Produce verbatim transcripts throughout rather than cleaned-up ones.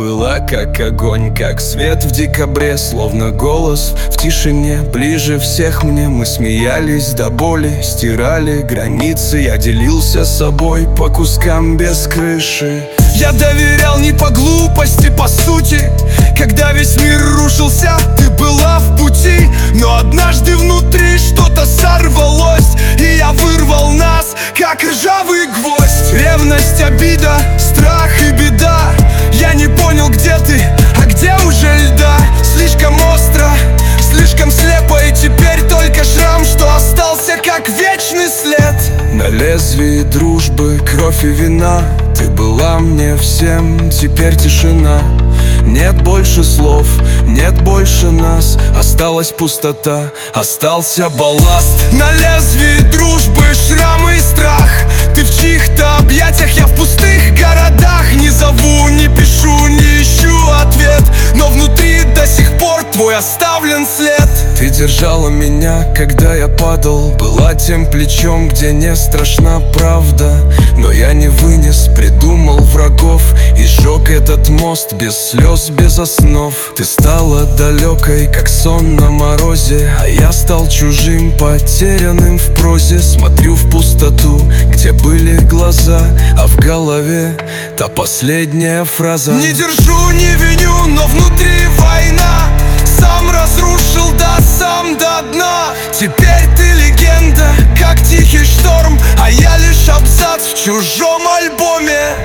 была как огонь, как свет в декабре, словно голос в тишине. Ближе всех мне, мы смеялись до боли, стирали границы. Я делился собой по кускам без крыши. Я доверял не по глупости, по сути. Когда весь мир рушился, ты была в пути. Но однажды внутри что-то сорвалось, и я вырвал нас, как ржавый гвоздь. Ревность, обида, страх и беда. Я не понял, где ты, а где уже льда. Слишком остро, слишком слепо, и теперь только шрам, что остался, как вечный след. На лезвии дружбы кровь и вина. Ты была мне всем, теперь тишина. Нет больше слов, нет больше нас. Осталась пустота, остался балласт. На лезвии дружбы шрамы и страх. Ты в чьих-то объятиях, я в пустых городах. Не зову, не пишу, не ищу ответ, но внутри до сих пор твой оставлен след. Ты держала меня, когда я падал. Была тем плечом, где не страшна правда. Но я не вынес, придумал врагов и сжег этот мост без слез, без основ. Ты стала далекой, как сон на морозе, а я стал чужим, потерянным в прозе. Смотрю в пустоту, где были глаза, а в голове та последняя фраза. Не держу, не виню, но внутри война. Сам разрушил, да, сам до дна. Теперь ты легенда, как тихий шторм, а я лишь абзац в чужом альбоме.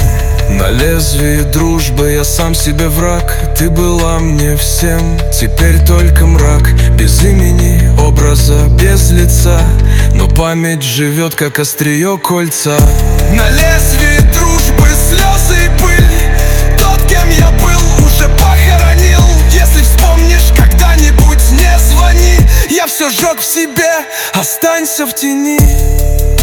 На лезвии дружбы я сам себе враг. Ты была мне всем, теперь только мрак. Без имени, образа, без лица, но память живет, как острие кольца. На лезвии дружбы слезы и пыль. Тот, кем я был, уже похоронил. Если вспомнишь когда-нибудь, не звони. Я все сжег в себе, останься в тени.